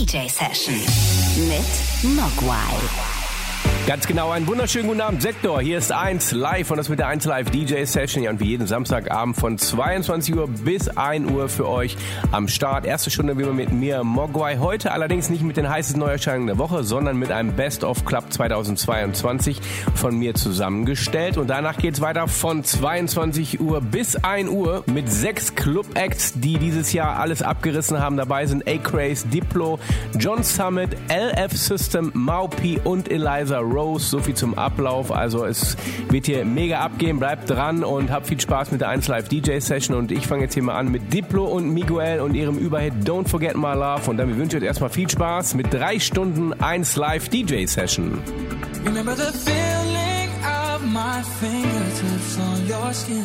DJ Session mit Mogwai. Ganz genau, einen wunderschönen guten Abend, Sektor. Hier ist 1 Live und das mit der 1 Live DJ Session. Ja, und wie jeden Samstagabend von 22 Uhr bis 1 Uhr für euch am Start. Erste Stunde wie immer mit mir, Mogwai. Heute allerdings nicht mit den heißesten Neuerscheinungen der Woche, sondern mit einem Best of Club 2022 von mir zusammengestellt. Und danach geht's weiter von 22 Uhr bis 1 Uhr mit 6 Club-Acts, die dieses Jahr alles abgerissen haben. Dabei sind A-Craze, Diplo, John Summit, LF System, Maupi und Eliza Rose. So viel zum Ablauf. Also es wird hier mega abgehen. Bleibt dran und habt viel Spaß mit der 1 Live DJ Session. Und ich fange jetzt hier mal an mit Diplo und Miguel und ihrem Überhit Don't Forget My Love. Und dann wünsche ich euch erstmal viel Spaß mit 3 Stunden 1 Live DJ Session. Remember the feeling of my fingertips on your skin,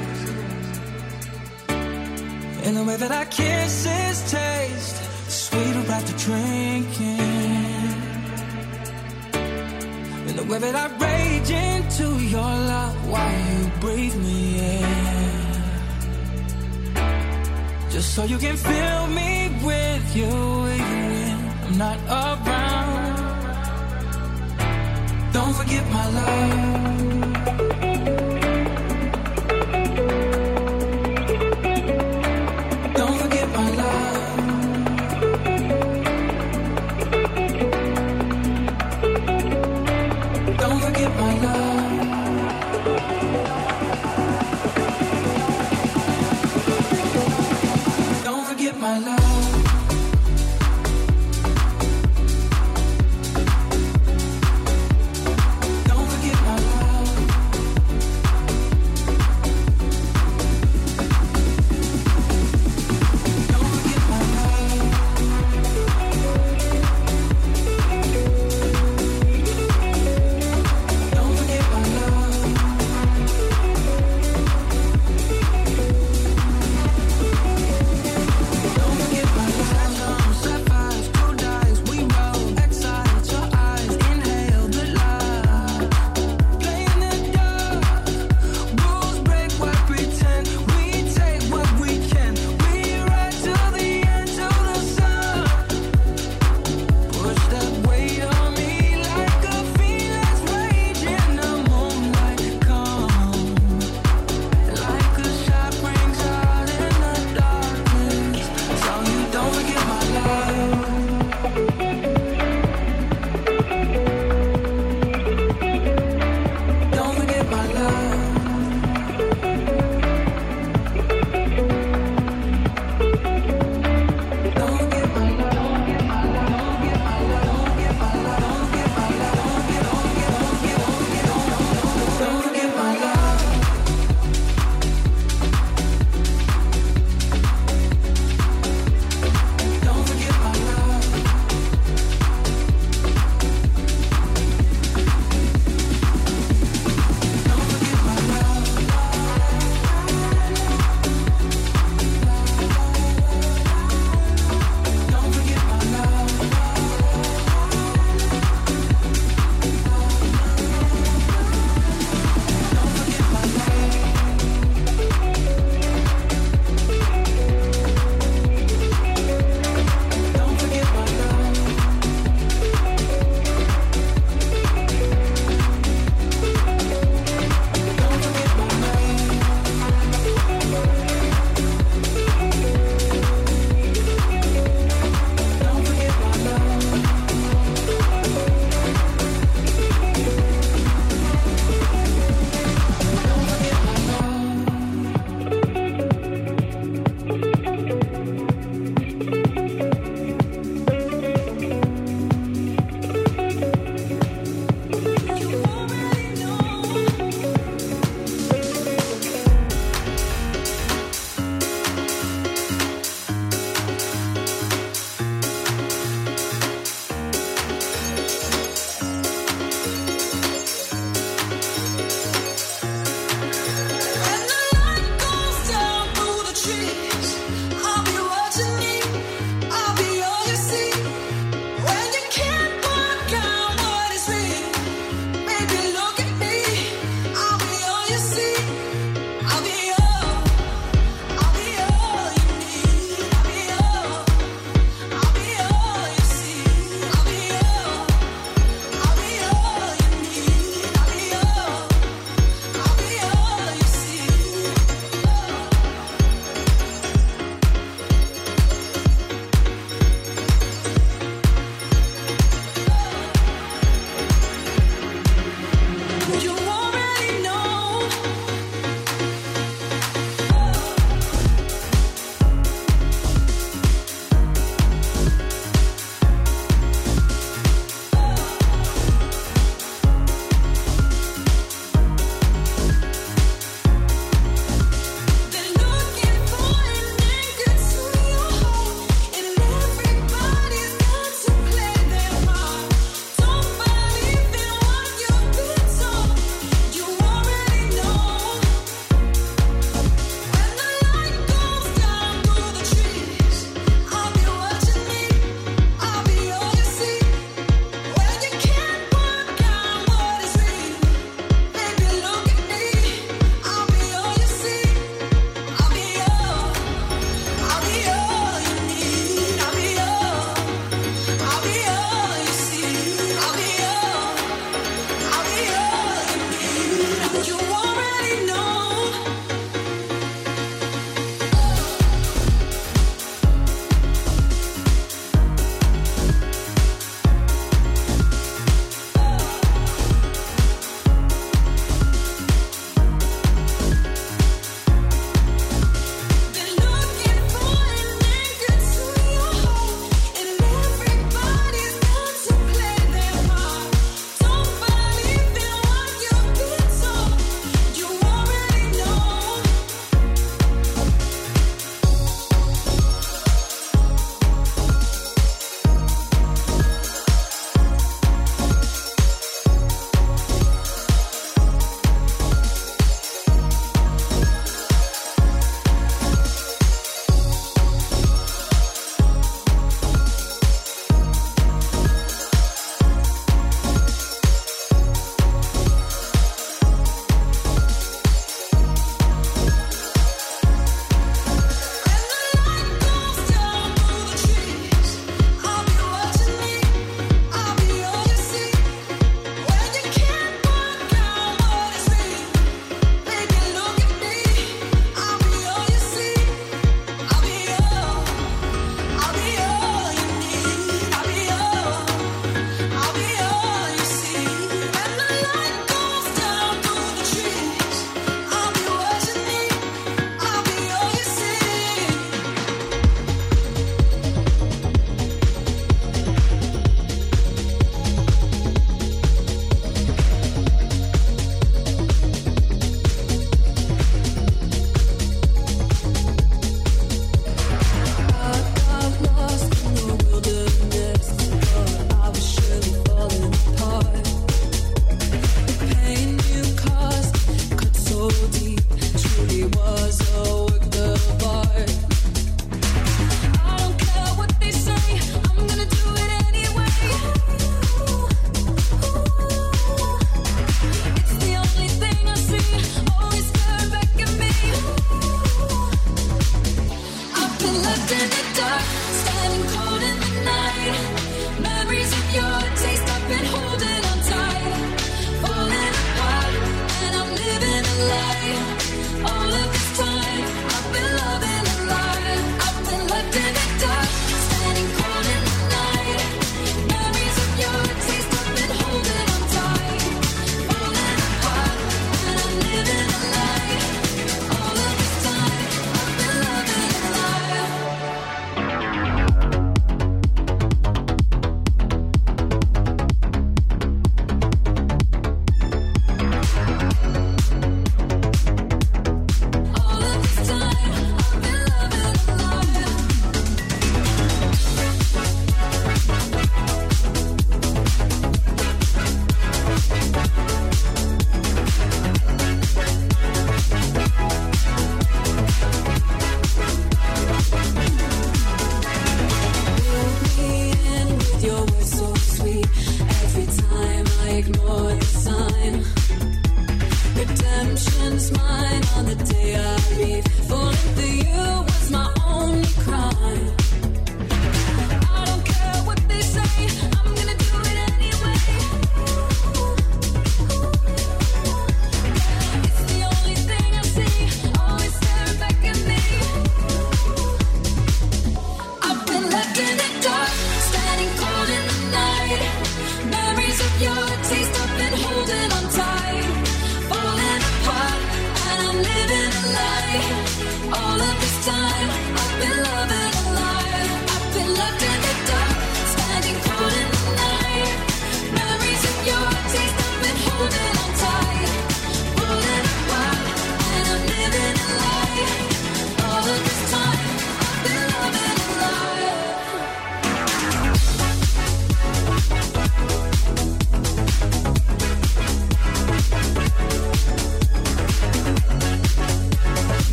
and the way that our kisses taste sweeter after drinking, and the way that I rage into your love while you breathe me in, just so you can fill me with you even when I'm not around. Don't forget my love. Don't forget my love. Don't forget my love. Don't forget my love. Don't forget my love.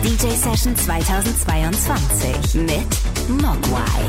DJ Session 2022 mit Mogwai.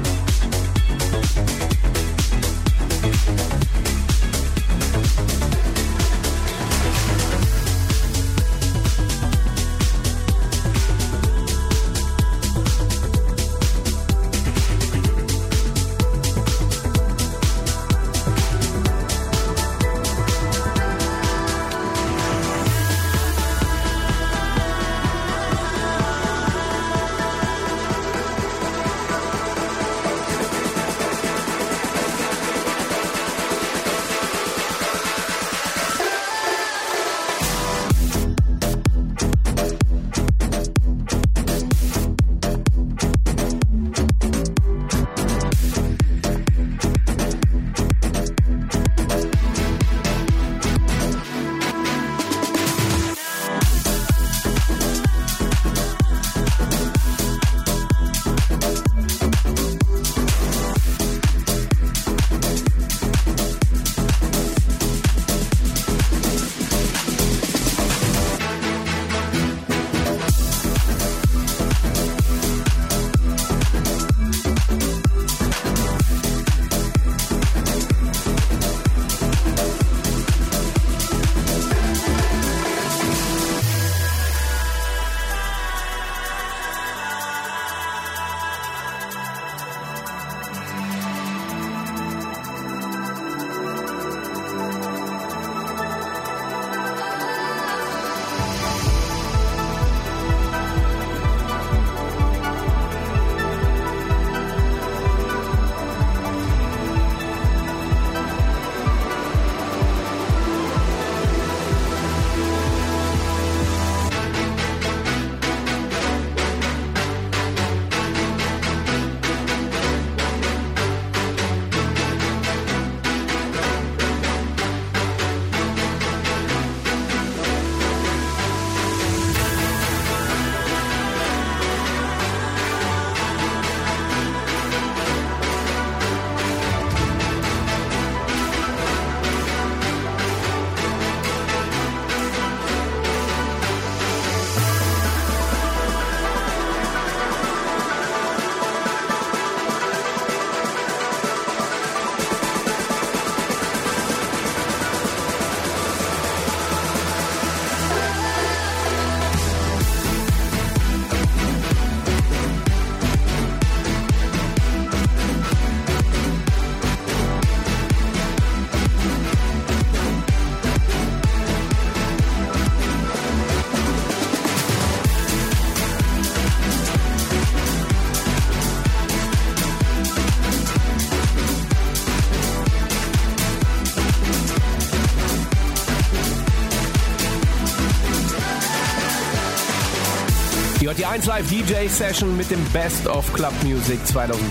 Die 1 Live DJ Session mit dem Best of Club Music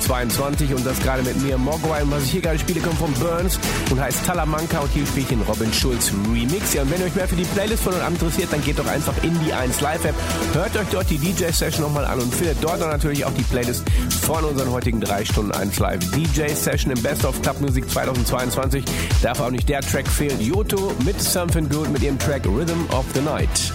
2022 und das gerade mit mir, Mogwai. Und was ich hier gerade spiele, kommt von Burns und heißt Talamanca und hier spiele ich den Robin Schulz Remix. Ja, und wenn ihr euch mehr für die Playlist von uns interessiert, dann geht doch einfach in die 1 Live App, hört euch dort die DJ Session nochmal an und findet dort dann natürlich auch die Playlist von unseren heutigen 3 Stunden 1 Live DJ Session im Best of Club Music 2022. Darf auch nicht der Track fehlen. Yotto mit Something Good mit ihrem Track Rhythm of the Night.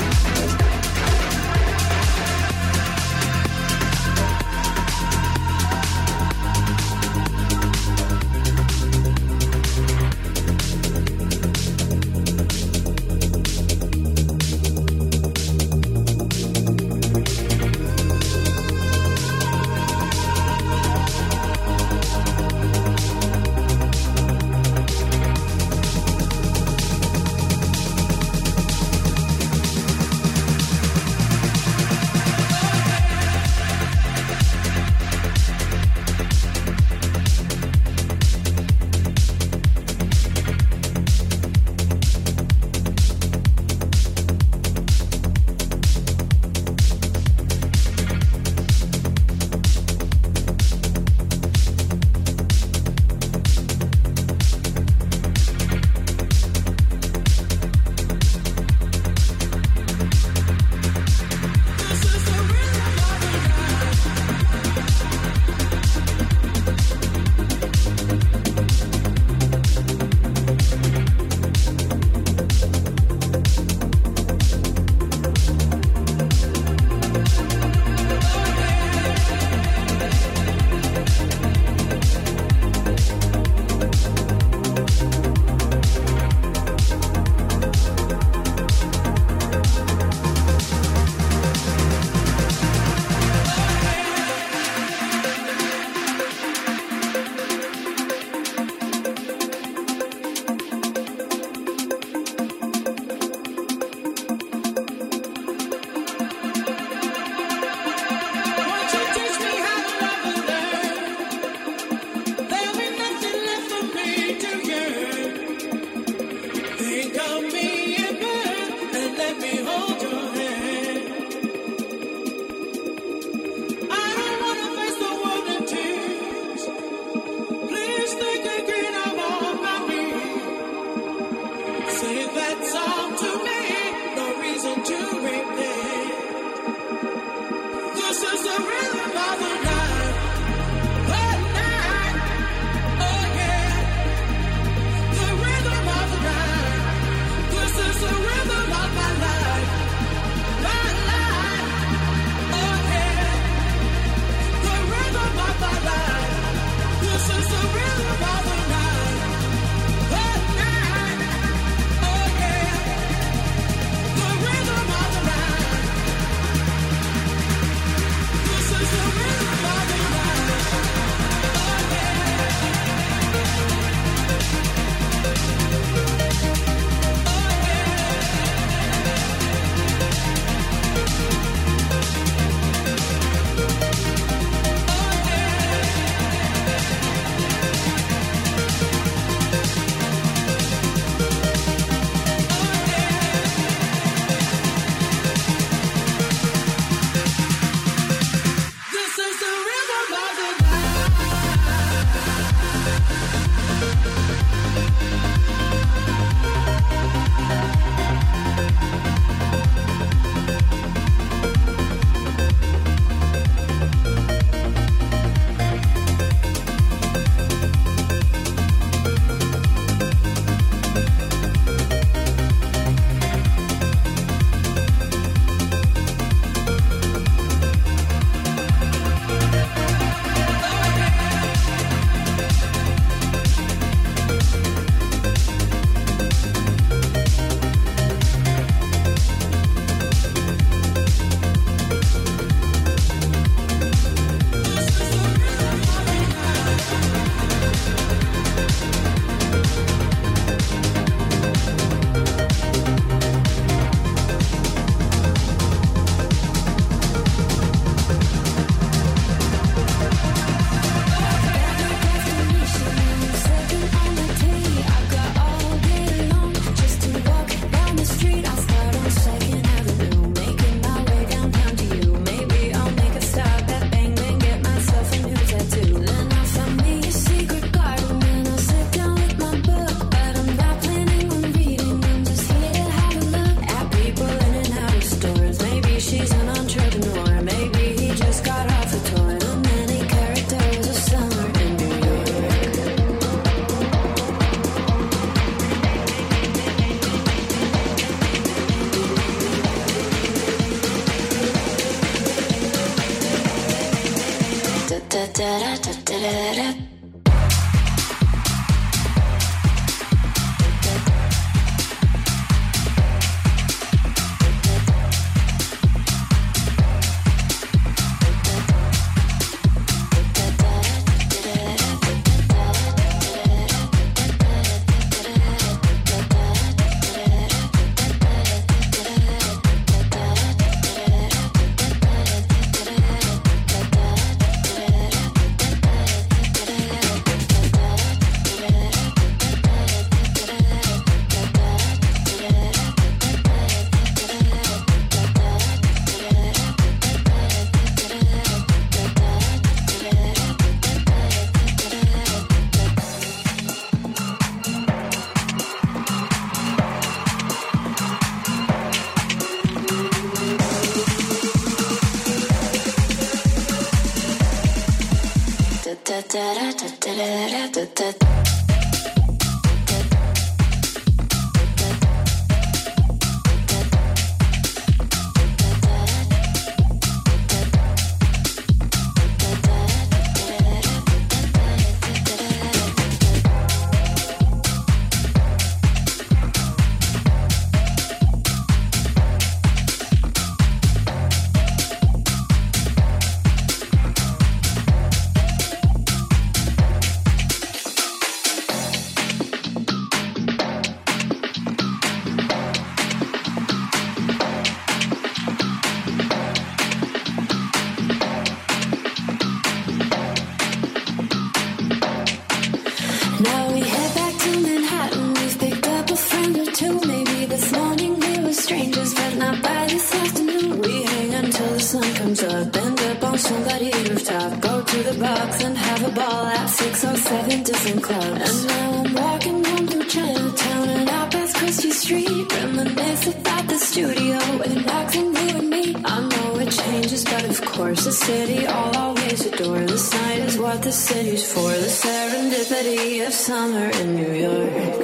Summer in New York.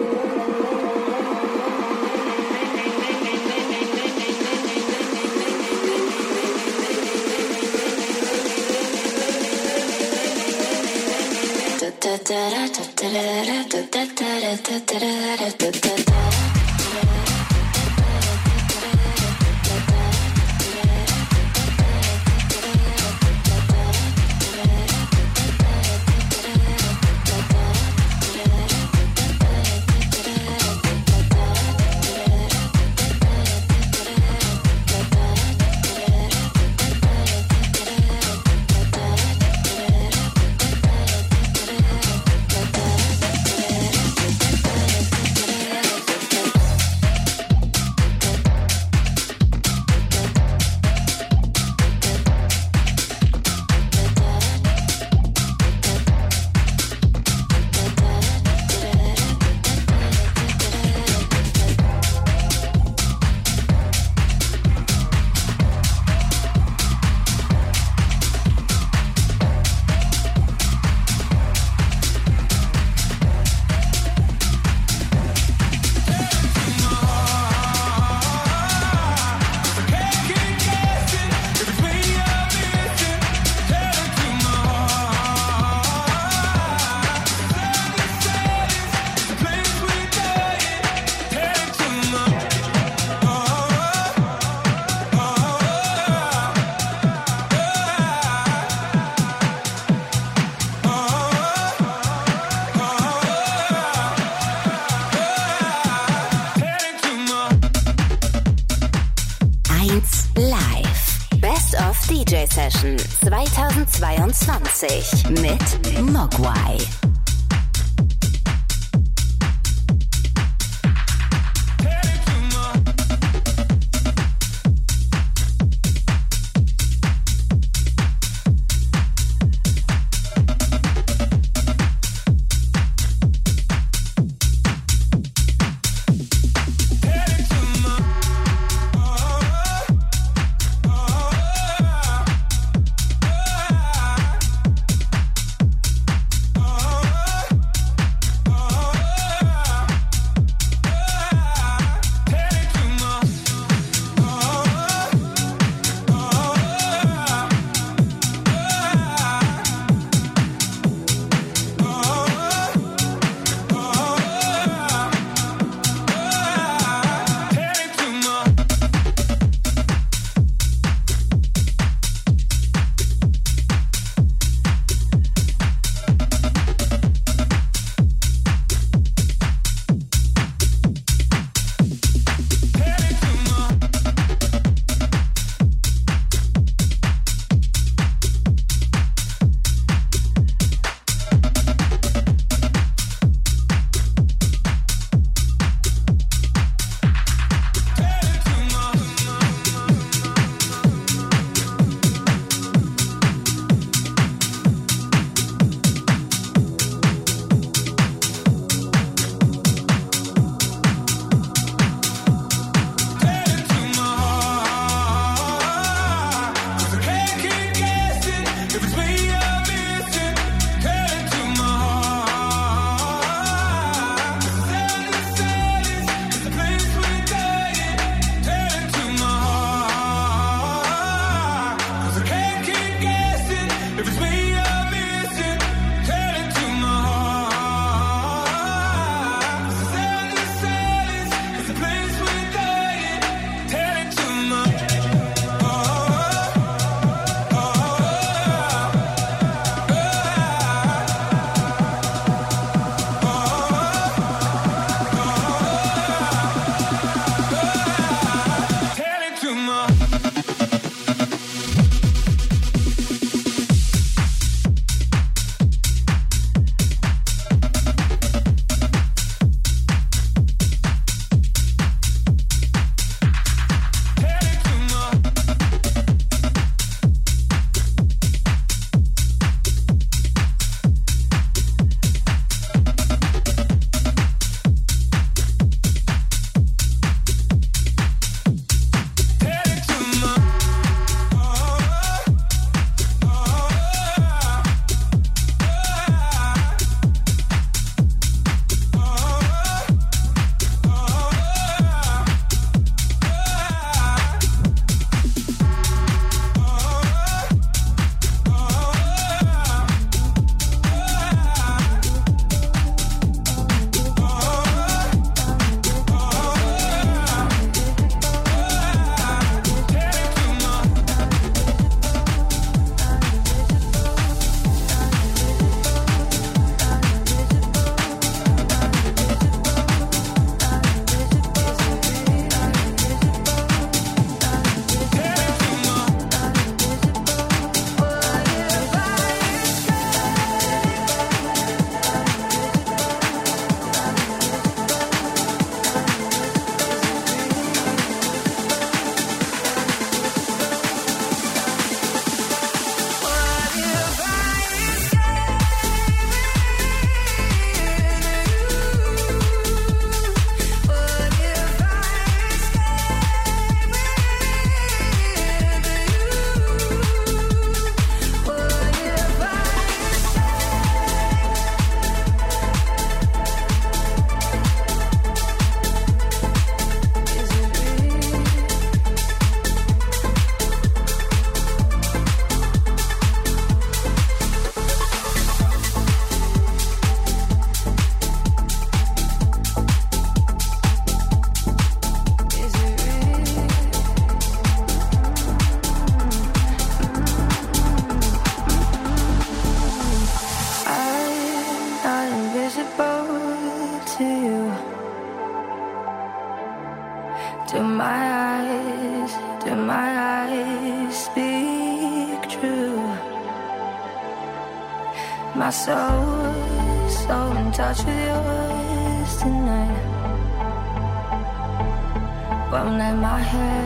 Session 2022 mit Mogwai. Oh do my eyes speak true? My soul is so in touch with yours tonight. Won't let my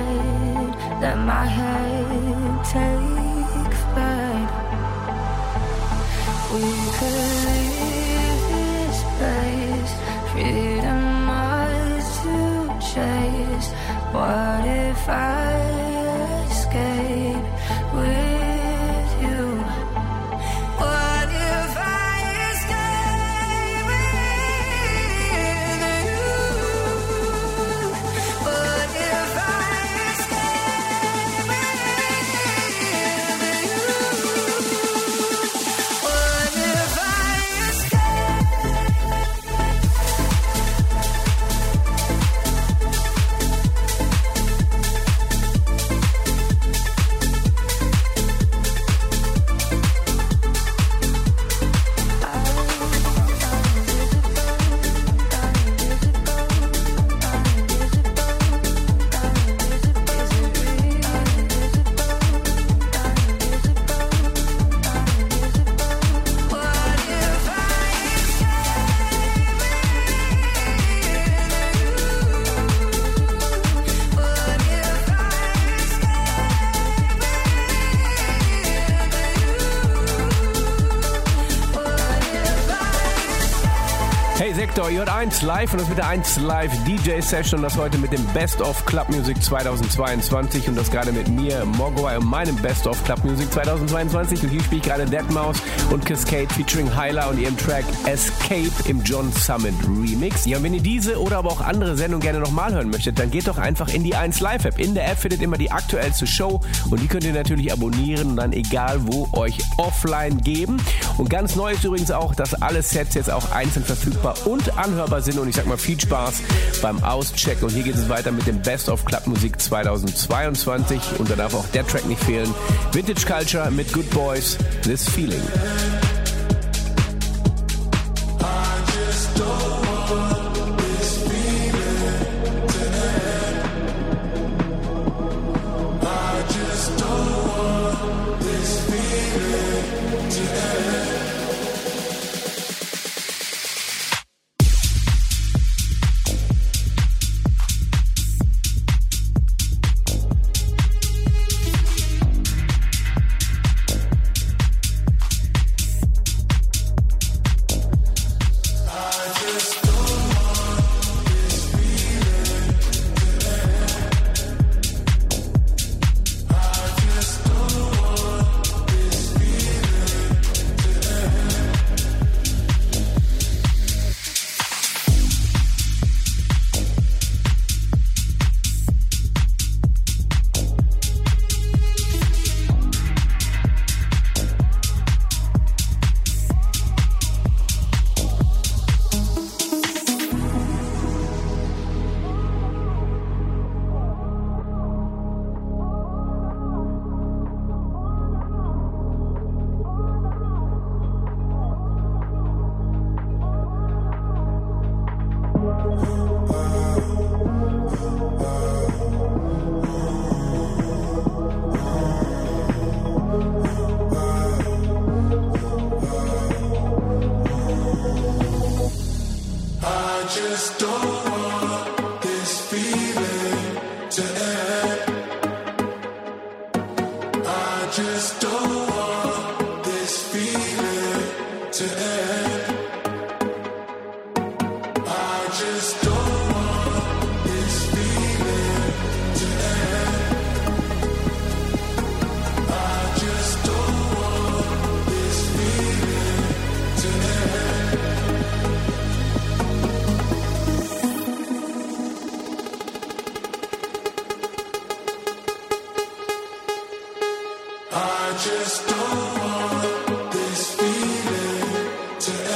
head take flight. We could leave this place, freedom ours to chase. What if I escape with you? What if I escape with you? What if I escape with you? What if I Sektor J1 live und das mit der 1 Live DJ Session und das heute mit dem Best of Club Music 2022 und das gerade mit mir, Mogwai, und meinem Best of Club Music 2022 und hier spiele ich gerade Deadmau5 und Cascade featuring Hyla und ihrem Track Escape im John Summit Remix. Ja, und wenn ihr diese oder aber auch andere Sendungen gerne nochmal hören möchtet, dann geht doch einfach in die 1 Live App. In der App findet ihr immer die aktuellste Show und die könnt ihr natürlich abonnieren und dann egal wo euch offline geben. Und ganz neu ist übrigens auch, dass alle Sets jetzt auch einzeln verfügbar und anhörbar sind und ich sag mal viel Spaß beim Auschecken. Und hier geht es weiter mit dem Best of Club Musik 2022 und da darf auch der Track nicht fehlen. Vintage Culture mit Good Boys, This Feeling. I just don't want this feeling to end.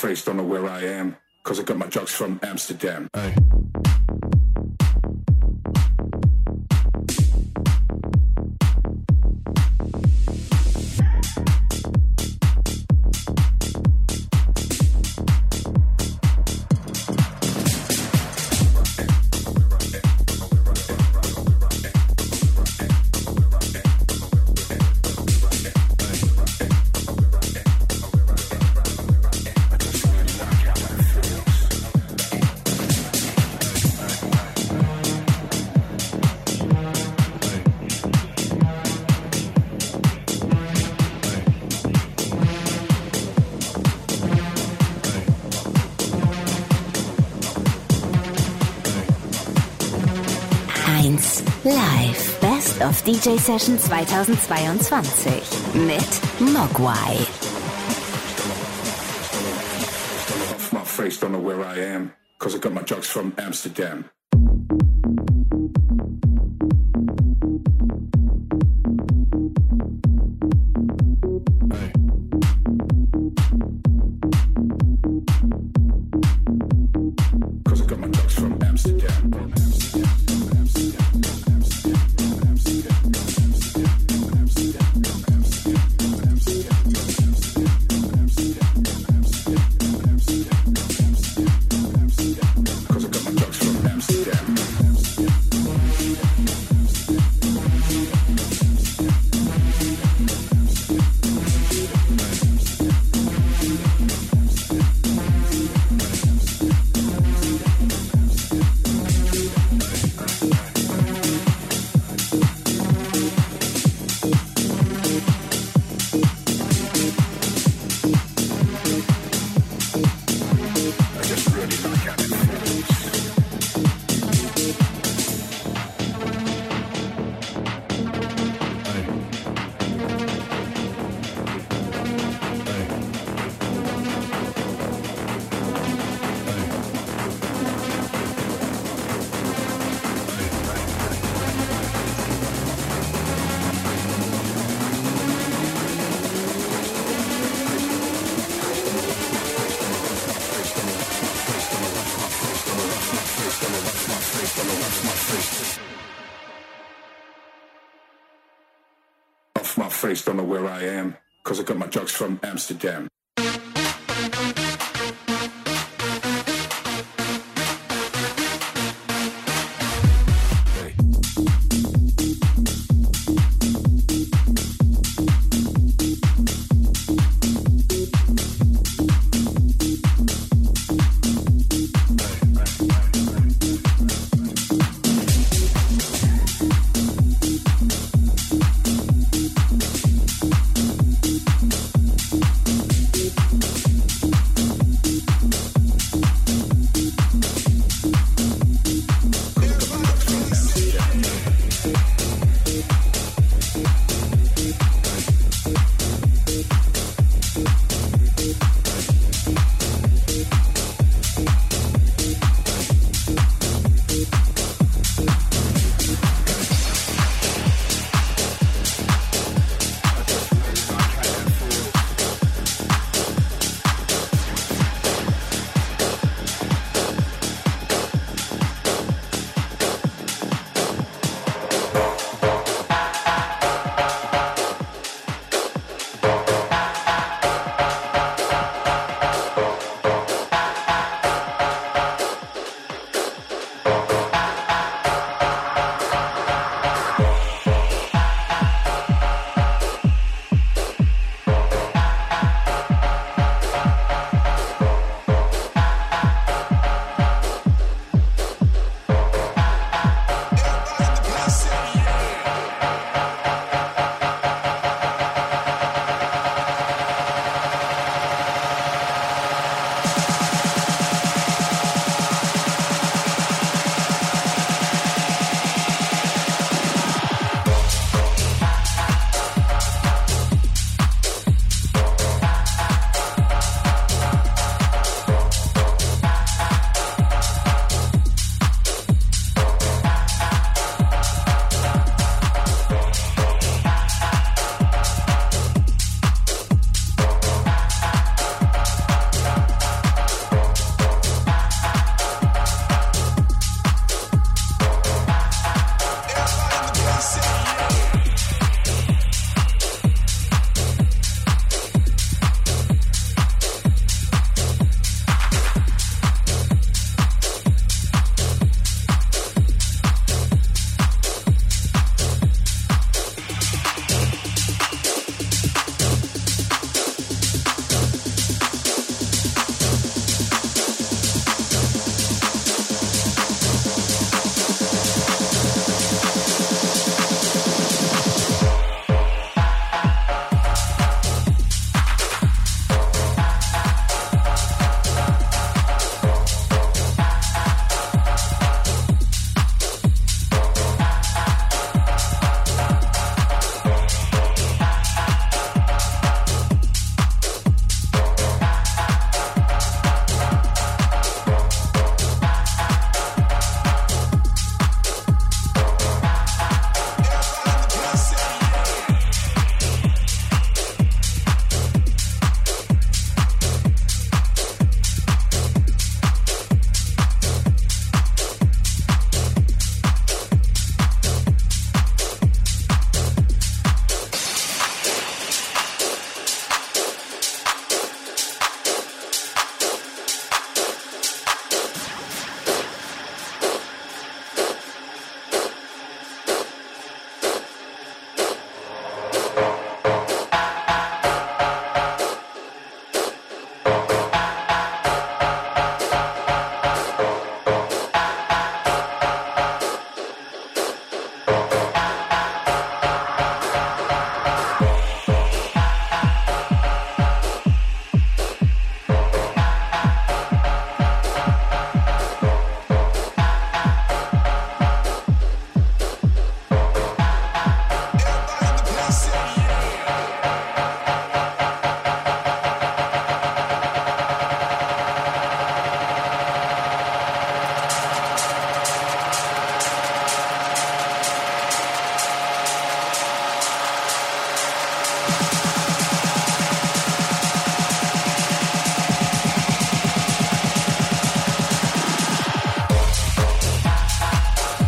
face, don't know where I am, cause I got my drugs from Amsterdam. Hey. Live Best of DJ Session 2022 mit Mogwai. Off my face, don't know where I am, cause I got my drugs from Amsterdam. Off my face, don't know where I am, cause I got my drugs from Amsterdam.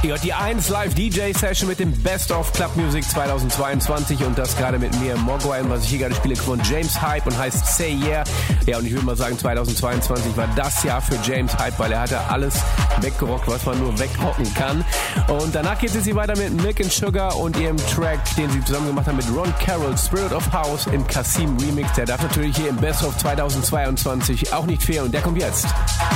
Ja, die 1 Live DJ Session mit dem Best of Club Music 2022 und das gerade mit mir, Mogwai, und was ich hier gerade spiele, von James Hype und heißt Say Yeah. Ja, und ich würde mal sagen, 2022 war das Jahr für James Hype, weil er hatte alles weggerockt, was man nur wegrocken kann. Und danach geht es hier weiter mit Milk and Sugar und ihrem Track, den sie zusammen gemacht haben mit Ron Carroll, Spirit of House im Kasim Remix. Der darf natürlich hier im Best of 2022 auch nicht fehlen und der kommt jetzt.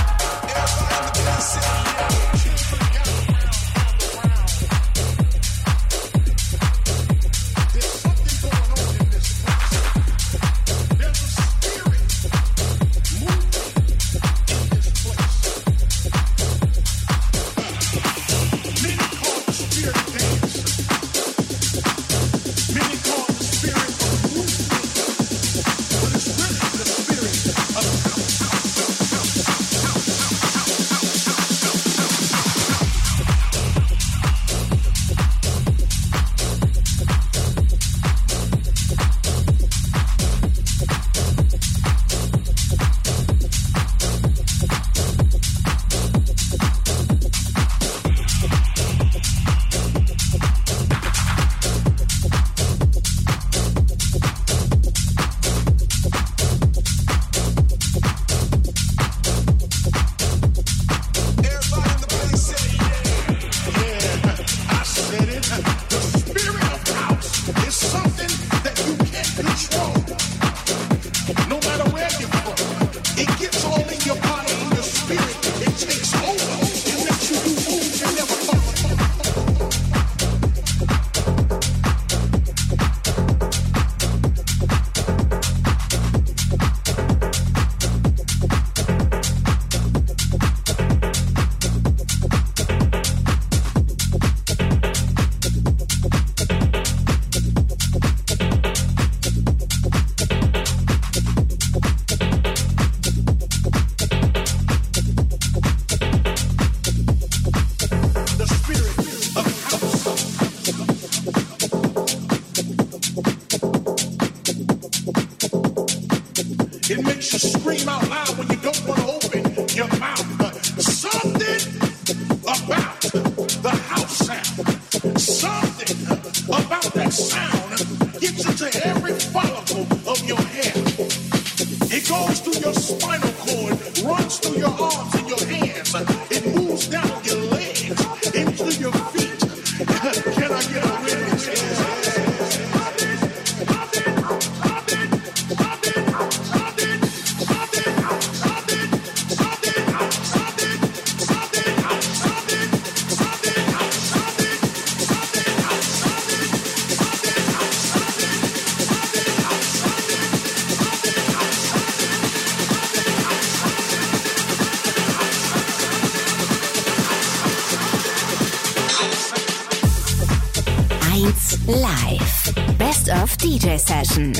Live. Best of DJ Session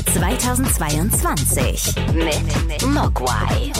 2022 mit Mogwai.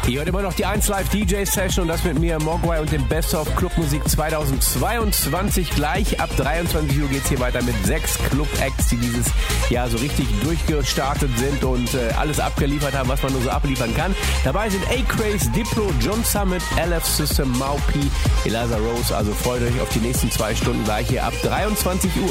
Ihr hört immer noch die 1 Live DJ Session und das mit mir, Mogwai, und dem Best of Clubmusik 2022. Gleich ab 23 Uhr geht's hier weiter mit 6 Club-Acts, die dieses Jahr so richtig durchgestartet sind und alles abgeliefert haben, was man nur so abliefern kann. Dabei sind A-Craze, Diplo, John Summit, LF System, Mau P, Eliza Rose. Also freut euch auf die nächsten 2 Stunden gleich hier ab 23 Uhr.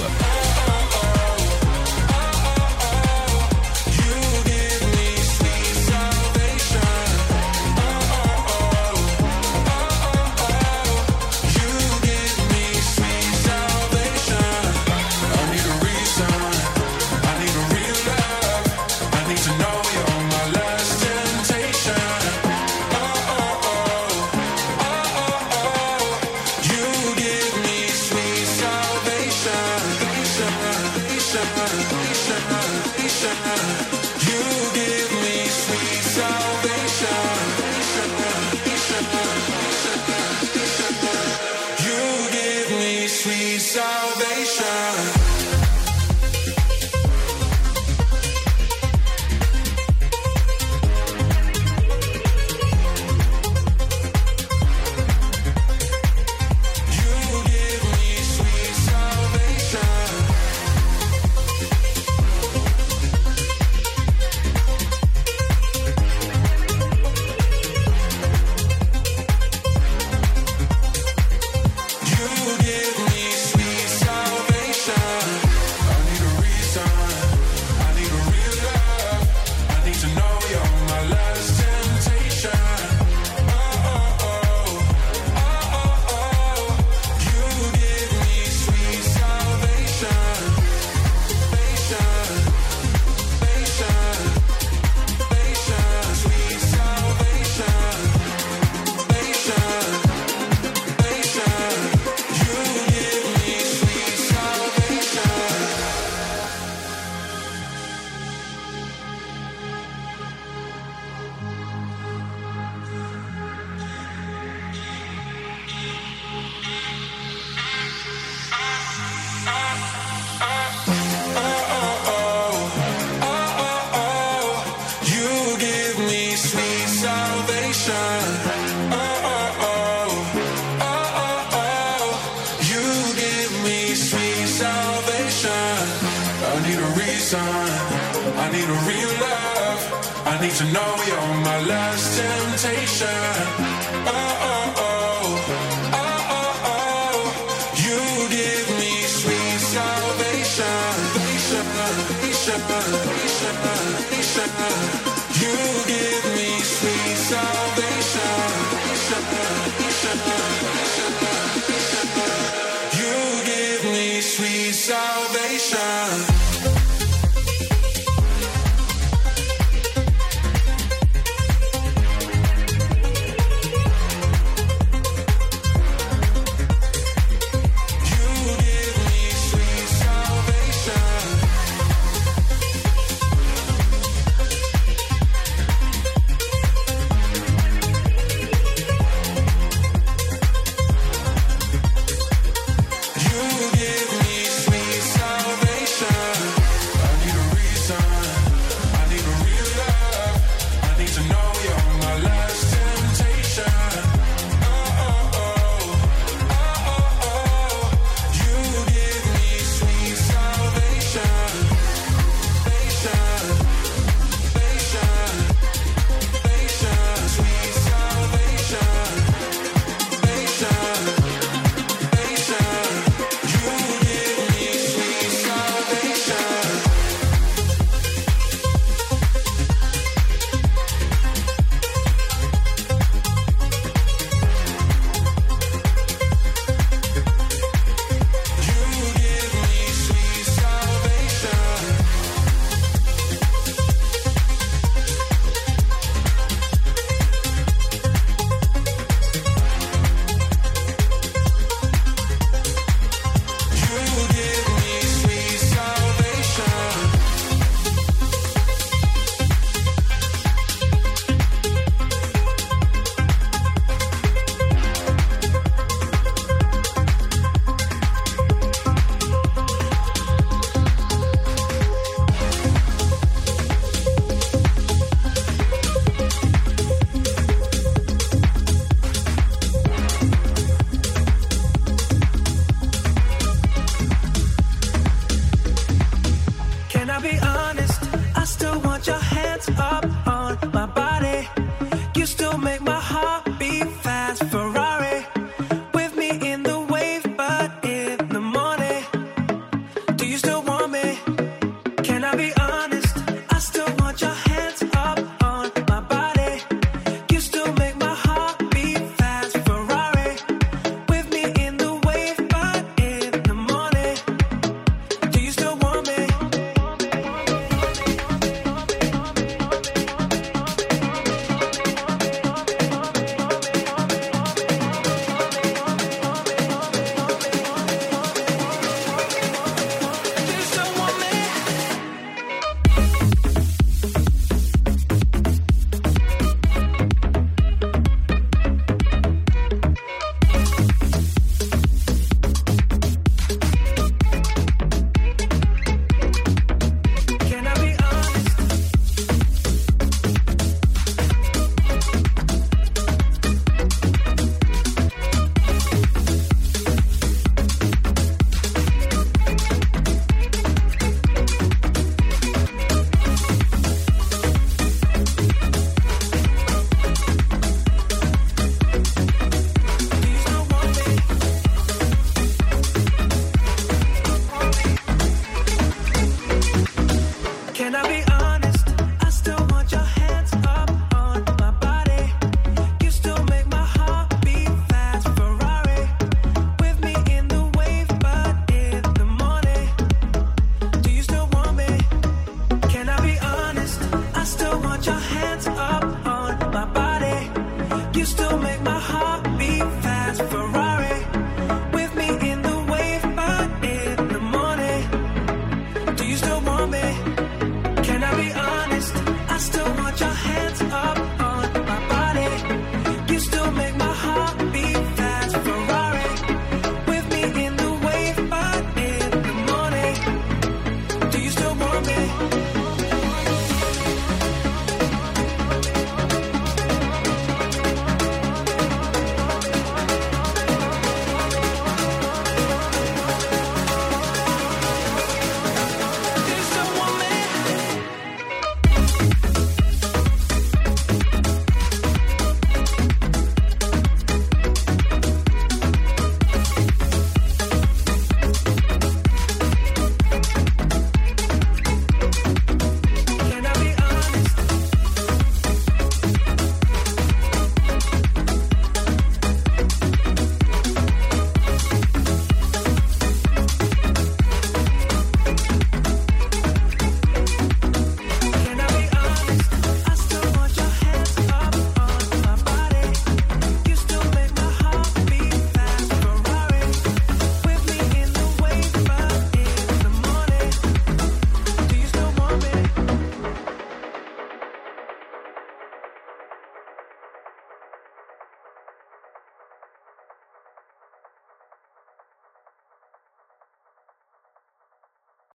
you still make my heart